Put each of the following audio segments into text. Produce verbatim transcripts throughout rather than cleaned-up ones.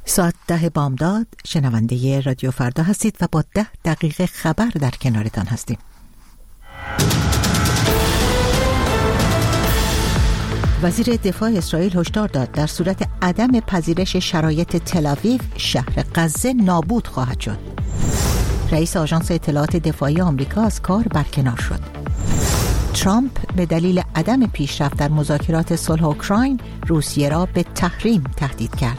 ساعت ده بامداد شنونده رادیو فردا هستید و با ده دقیقه خبر در کنارتان هستیم. وزیر دفاع اسرائیل هشدار داد در صورت عدم پذیرش شرایط تل‌آویو شهر غزه نابود خواهد شد. رئیس آژانس اطلاعات دفاعی آمریکا از کار برکنار شد. ترامپ به دلیل عدم پیشرفت در مذاکرات صلح اوکراین روسیه را به تحریم تهدید کرد.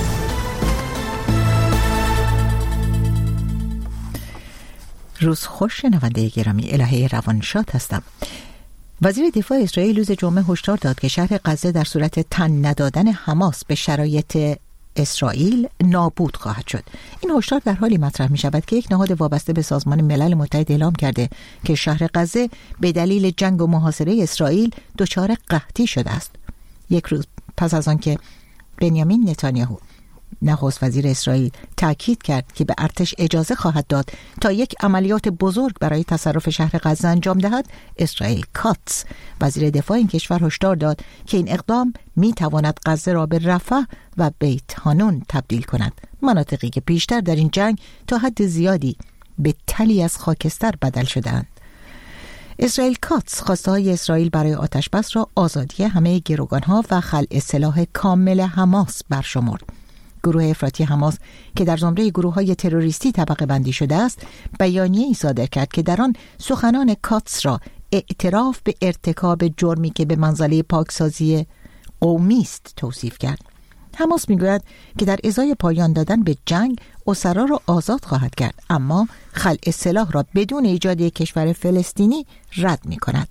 روز خوش شنونده گرامی، الهه روانشاد هستم. وزیر دفاع اسرائیل روز جمعه هشدار داد که شهر غزه در صورت تن ندادن حماس به شرایط اسرائیل نابود خواهد شد. این هشدار در حالی مطرح می شود که یک نهاد وابسته به سازمان ملل متحد اعلام کرده که شهر غزه به دلیل جنگ و محاصره اسرائیل دچار قحطی شده است. یک روز پس از آنکه بنیامین نتانیاهو نخست وزیر اسرائیل تاکید کرد که به ارتش اجازه خواهد داد تا یک عملیات بزرگ برای تصرف شهر غزه انجام دهد، اسرائیل کاتس وزیر دفاع این کشور هشدار داد که این اقدام می تواند غزه را به رفح و بیت حانون تبدیل کند، مناطقی که پیشتر در این جنگ تا حد زیادی به تلی از خاکستر بدل شده‌اند. اسرائیل کاتس خواسته های اسرائیل برای آتشبس را آزادی همه گروگانها و خلع سلاح کامل حماس برشمرد. گروه افراطی حماس که در زمره گروه‌های تروریستی طبقه بندی شده است، بیانیه‌ای صادر کرد که در آن سخنان کاتس را اعتراف به ارتکاب جرمی که به منزله پاکسازی قومی است توصیف کرد. حماس میگوید که در ازای پایان دادن به جنگ اسرا را آزاد خواهد کرد، اما خلع سلاح را بدون ایجاد یک کشور فلسطینی رد می‌کند.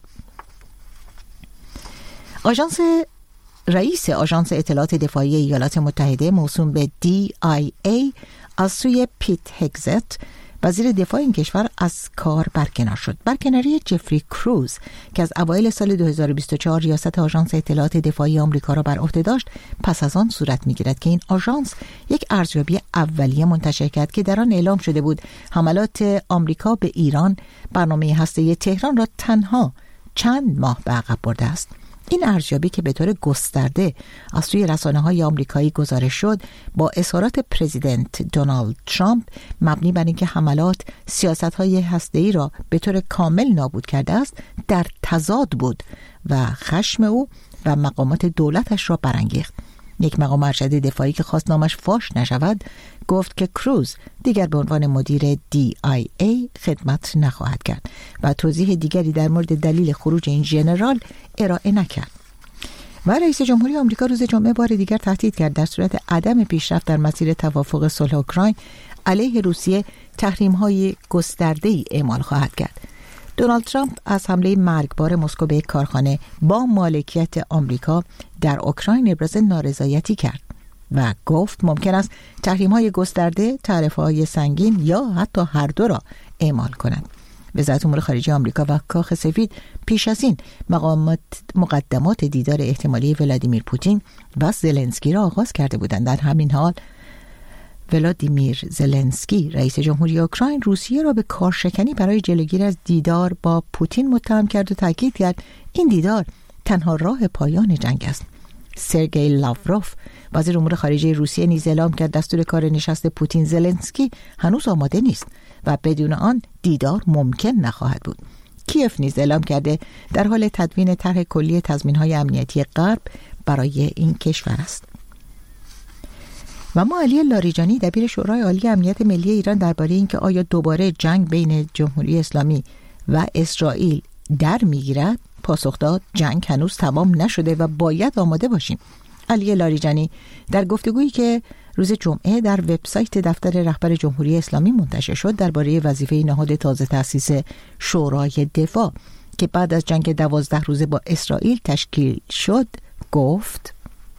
آژانس رئیس آژانس اطلاعات دفاعی ایالات متحده موسوم به دی آی ای از سوی پیت هگزت وزیر دفاع این کشور از کار برکنار شد. برکناری جفری کروز که از اوایل سال دو هزار و بیست و چهار ریاست آژانس اطلاعات دفاعی آمریکا را بر عهده داشت، پس از آن صورت می‌گیرد که این آژانس یک ارزیابی اولیه منتشر کرد که در آن اعلام شده بود حملات آمریکا به ایران برنامه هسته‌ای تهران را تنها چند ماه به عقب برده است. این ارزیابی که به طور گسترده از سوی رسانه‌های آمریکایی گزارش شد، با اظهارات پرزیدنت دونالد ترامپ مبنی بر اینکه حملات سیاست‌های هسته‌ای را به طور کامل نابود کرده است، در تضاد بود و خشم او و مقامات دولتش را برانگیخت. یک مقام ارشد دفاعی که خواست نامش فاش نشود گفت که کروز دیگر به عنوان مدیر دی آی ای خدمت نخواهد کرد و توضیح دیگری در مورد دلیل خروج این ژنرال ارائه نکرد. و رئیس جمهوری آمریکا روز جمعه بار دیگر تهدید کرد در صورت عدم پیشرفت در مسیر توافق صلح اوکراین علیه روسیه تحریم‌های گسترده‌ای اعمال خواهد کرد. دونالد ترامپ از حمله مرگبار مسکو به یک کارخانه با مالکیت آمریکا در اوکراین ابراز نارضایتی کرد و گفت ممکن است تحریم‌های گسترده، تعرفه‌های سنگین یا حتی هر دو را اعمال کنند. وزارت امور خارجه آمریکا و کاخ سفید پیش از این مقامات مقدمات دیدار احتمالی ولادیمیر پوتین و زلنسکی را آغاز کرده بودند. در همین حال ولادیمیر زلنسکی رئیس جمهوری اوکراین روسیه را به کارشکنی برای جلوگیری از دیدار با پوتین متهم کرد و تاکید کرد این دیدار تنها راه پایان جنگ است. سرگئی لاوروف وزیر امور خارجه روسیه نیز اعلام کرد دستور کار نشست پوتین زلنسکی هنوز آماده نیست و بدون آن دیدار ممکن نخواهد بود. کیف نیز اعلام کرده در حال تدوین طرح کلی تضمین‌های امنیتی غرب برای این کشور است. و ما علی لاریجانی دبیر شورای عالی امنیت ملی ایران درباره اینکه آیا دوباره جنگ بین جمهوری اسلامی و اسرائیل در میگیرد پاسخ داد جنگ هنوز تمام نشده و باید آماده باشیم. علی لاریجانی در گفتگویی که روز جمعه در وبسایت دفتر رهبر جمهوری اسلامی منتشر شد درباره وظیفه نهاد تازه تأسیس شورای دفاع که بعد از جنگ دوازده روزه با اسرائیل تشکیل شد گفت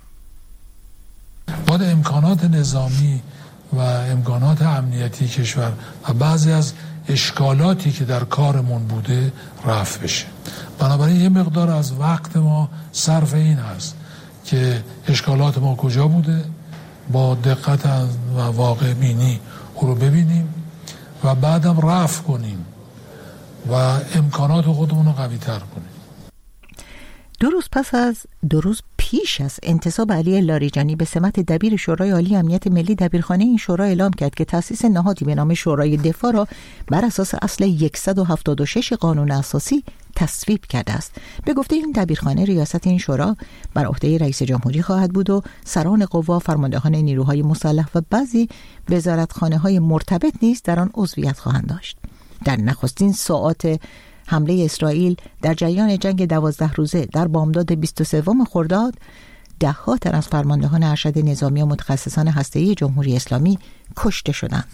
باید امکانات نظامی و امکانات امنیتی کشور و بعضی از اشکالاتی که در کارمون بوده رفع بشه. بنابراین یه مقدار از وقت ما صرف این هست که اشکالات ما کجا بوده با دقت و واقع بینی او رو ببینیم و بعدم رفع کنیم و امکانات خودمون رو قوی تر کنیم. دو روز پس از دو روز پیش پیش از انتصاب علی لاریجانی به سمت دبیر شورای عالی امنیت ملی، دبیرخانه این شورا اعلام کرد که تأسیس نهادی به نام شورای دفاع را بر اساس اصل صد و هفتاد و شش قانون اساسی تصویب کرده است. به گفته این دبیرخانه، ریاست این شورا بر عهده رئیس جمهوری خواهد بود و سران قوا، فرماندهان نیروهای مسلح و بعضی وزارتخانه‌های مرتبط نیز در آن عضویت خواهند داشت. در نخستین ساعات حمله اسرائیل در جریان جنگ دوازده روزه در بامداد بیست و سه خرداد، ده ها تن از فرماندهان ارشد نظامی و متخصصان هسته‌ای جمهوری اسلامی کشته شدند.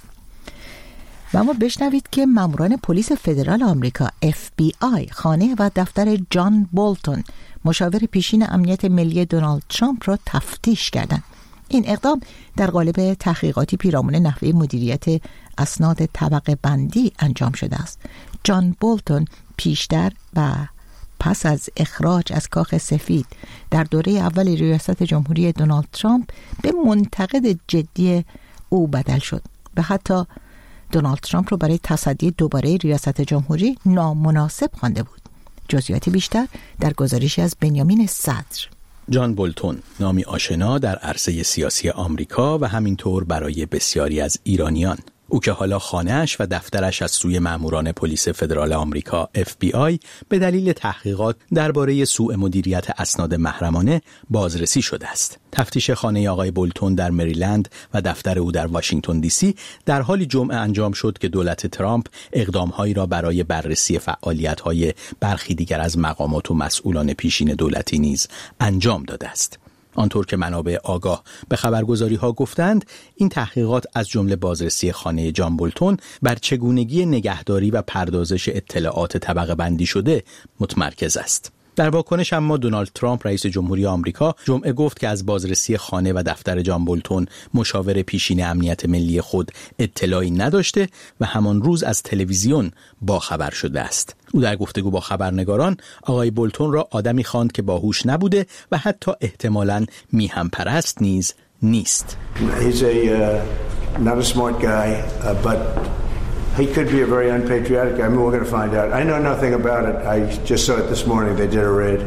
و اما بشنوید که ماموران پلیس فدرال آمریکا اف بی آی خانه و دفتر جان بولتون، مشاور پیشین امنیت ملی دونالد ترامپ را تفتیش کردند. این اقدام در قالب تحقیقاتی پیرامون نحوه مدیریت اسناد طبقه بندی انجام شده است. جان بولتون پیشتر و پس از اخراج از کاخ سفید در دوره اول ریاست جمهوری دونالد ترامپ به منتقد جدی او بدل شد و حتی دونالد ترامپ رو برای تصدی دوباره ریاست جمهوری نامناسب خوانده بود. جزئیات بیشتر در گزارشی از بنیامین صدر. جان بولتون، نامی آشنا در عرصه سیاسی آمریکا و همینطور برای بسیاری از ایرانیان. او که حالا خانه‌اش و دفترش از سوی ماموران پلیس فدرال آمریکا اف بی آی به دلیل تحقیقات درباره سوء مدیریت اسناد محرمانه بازرسی شده است. تفتیش خانه آقای بولتون در مریلند و دفتر او در واشنگتن دی سی در حالی جمعه انجام شد که دولت ترامپ اقدام‌هایی را برای بررسی فعالیت‌های برخی دیگر از مقامات و مسئولان پیشین دولتی نیز انجام داده است. آنطور که منابع آگاه به خبرگزاری‌ها گفتند، این تحقیقات از جمله بازرسی خانه جان بولتون بر چگونگی نگهداری و پردازش اطلاعات طبقه بندی شده متمرکز است. در واکنش اما دونالد ترامپ رئیس جمهوری آمریکا جمعه گفت که از بازرسی خانه و دفتر جان بولتون مشاور پیشین امنیت ملی خود اطلاعی نداشته و همان روز از تلویزیون باخبر شده است. او در گفتگو با خبرنگاران آقای بولتون را آدمی خواند که باهوش نبوده و حتی احتمالاً میهم پرست نیز نیست. He's a uh, not a smart guy, uh, but he could be a very unpatriotic guy. I mean, we're going to find out. I know nothing about it. I just saw it this morning. They did a raid.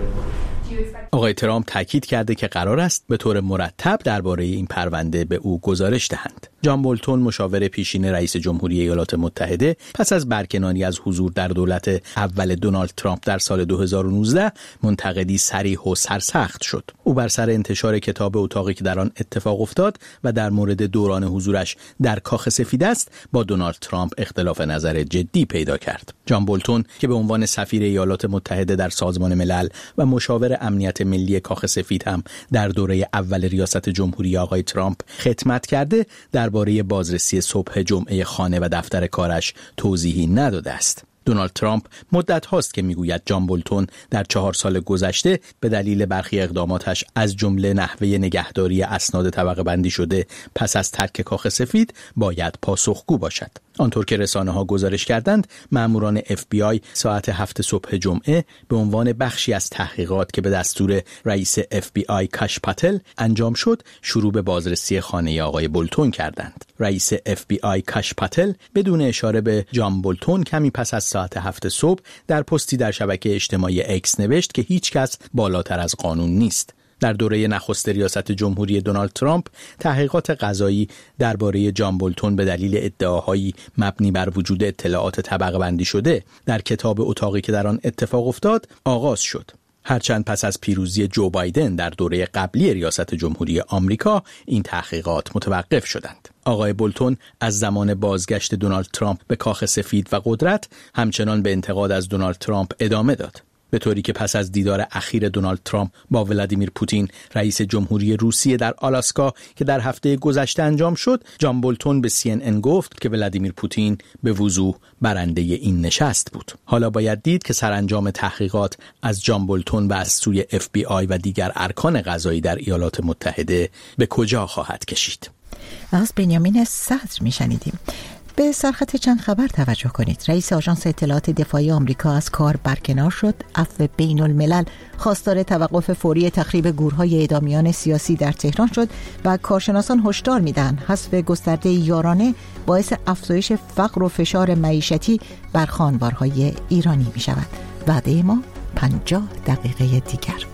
آقای ترامپ تاکید کرده که قرار است به طور مرتب درباره این پرونده به او گزارش دهند. جان بولتون، مشاور پیشین رئیس جمهوری ایالات متحده، پس از برکناری از حضور در دولت اول دونالد ترامپ در سال دو هزار و نوزده منتقدی صریح و سرسخت شد. او بر سر انتشار کتاب اتاقی که در آن اتفاق افتاد و در مورد دوران حضورش در کاخ سفید است با دونالد ترامپ اختلاف نظر جدی پیدا کرد. جان بولتون که به عنوان سفیر ایالات متحده در سازمان ملل و مشاور امنیت ملی کاخ سفید هم در دوره اول ریاست جمهوری آقای ترامپ خدمت کرده، درباره بازرسی صبح جمعه خانه و دفتر کارش توضیحی نداده است. دونالد ترامپ مدت هاست که میگوید جان بولتون در چهار سال گذشته به دلیل برخی اقداماتش از جمله نحوه نگهداری اسناد طبقه بندی شده پس از ترک کاخ سفید باید پاسخگو باشد. آنطور که رسانه‌ها گزارش کردند، ماموران اف بی آی ساعت هفت صبح جمعه به عنوان بخشی از تحقیقات که به دستور رئیس اف بی آی کاش پاتل انجام شد، شروع به بازرسی خانه آقای بولتون کردند. رئیس اف بی آی کاش پاتل بدون اشاره به جان بولتون کمی پس از ساعت هفت صبح در پستی در شبکه اجتماعی اکس نوشت که هیچ کس بالاتر از قانون نیست. در دوره نخست ریاست جمهوری دونالد ترامپ، تحقیقات قضایی درباره جان بولتون به دلیل ادعاهایی مبنی بر وجود اطلاعات طبقه بندی شده در کتاب اتاقی که در آن اتفاق افتاد آغاز شد. هرچند پس از پیروزی جو بایدن در دوره قبلی ریاست جمهوری آمریکا این تحقیقات متوقف شدند. آقای بولتون از زمان بازگشت دونالد ترامپ به کاخ سفید و قدرت همچنان به انتقاد از دونالد ترامپ ادامه داد، به طوری که پس از دیدار اخیر دونالد ترامپ با ولادیمیر پوتین رئیس جمهوری روسیه در آلاسکا که در هفته گذشته انجام شد، جان بولتون به سی ان ان گفت که ولادیمیر پوتین به وضوح برنده این نشست بود. حالا باید دید که سرانجام تحقیقات از جان بولتون و از سوی اف بی آی و دیگر ارکان قضایی در ایالات متحده به کجا خواهد کشید. از بنیامین صدر میشنیدیم. به سرخط چند خبر توجه کنید. رئیس آژانس اطلاعات دفاعی آمریکا از کار برکنار شد. عفو بین الملل خواستار توقف فوری تخریب گورهای اعدامیان سیاسی در تهران شد و کارشناسان هشدار میدن حذف گسترده یارانه باعث افزایش فقر و فشار معیشتی بر خانوارهای ایرانی می شود. وعده ما پنجاه دقیقه دیگر.